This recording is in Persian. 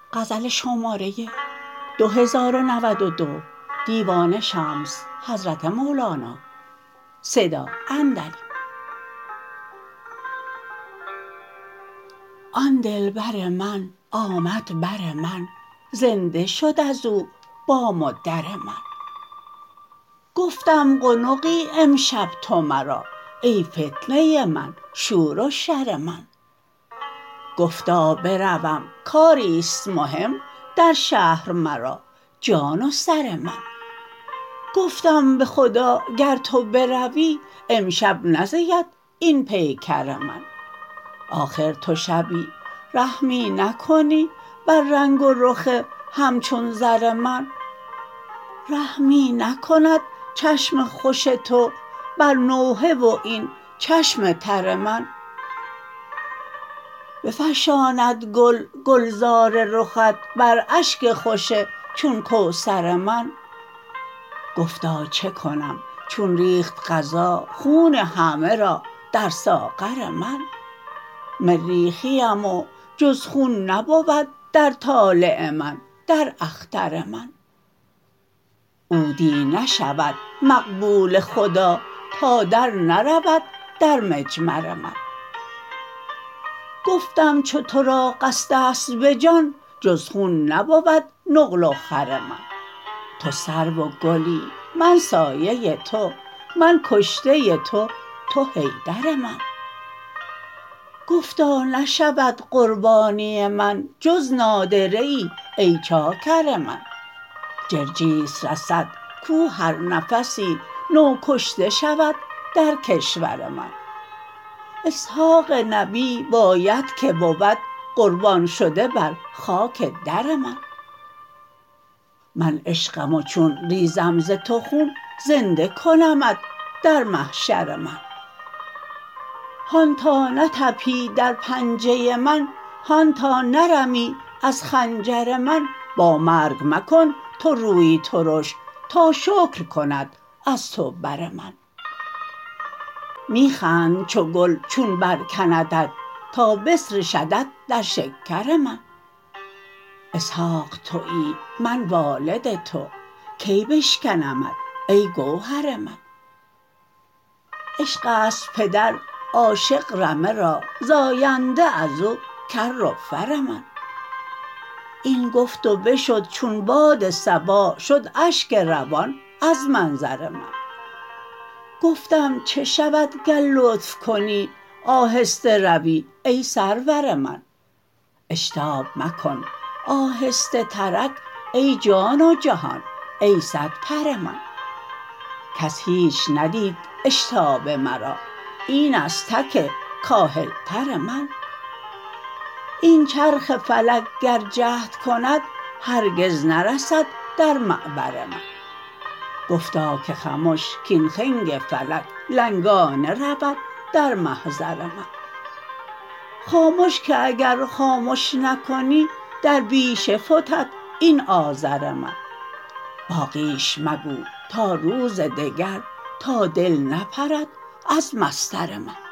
آن دلبر من آمد بر من زنده شد از او بام و در من گفتم قنقی امشب تو مرا ای فتنه من شور و شر من گفتا بروم کاری است مهم در شهر مرا جان و سر من گفتم به خدا گر تو بروی امشب نزید این پیکر من آخر تو شبی رحمی نکنی بر رنگ و رخ همچون زر من رحمی نکند چشم خوش تو بر نوحه و این چشم تر من بفشاند گل گلزار رخت بر اشک خوش چون کوثر من گفتا چه کنم چون ریخت قضا خون همه را در ساغر من مریخیم و جز خون نبود در طالع من در اختر من عودی نشود مقبول خدا تا در نرود در مجمر من گفتم چو تو را قصد است به جان جز خون نبود نقل و خور من تو سرو و گلی من سایه تو من کشته تو تو حیدر من گفتا نشود قربانی من جز نادره ای چاکر من جرجیس رسد کو هر نفسی نو کشته شود در کشور من اسحاق نبی باید که بود قربان شده بر خاک در من من عشقم و چون ریزم ز تو خون زنده کنمت در محشر من هان تا نطپی در پنجه من هان تا نرمی از خنجر من با مرگ مکن تو روی ترش تا شکر کند از تو بر من می خند چو گل چون برکندت تا بسرشدت در شکر من اسحاق توی من والد تو کی بشکنمت ای گوهر من عشق است پدر عاشق رمه را زاینده از او کر و فر من این گفت و بشد چون باد صبا شد اشک روان از منظر من گفتم چه شود گر لطف کنی آهسته روی ای سرور من اشتاب مکن آهسته ترک ای جان و جهان ای صدپر من کس هیچ ندید اشتاب مرا این از تک کاهلتر من این چرخ فلک گر جهد کند هرگز نرسد در معبر من گفتا که خمش کاین خنگ فلک لنگانه رود در محضر من خامش که اگر خامش نکنی در بیشه فتد این آذر من باقیش مگو تا روز دگر تا دل نپرد از مسطر من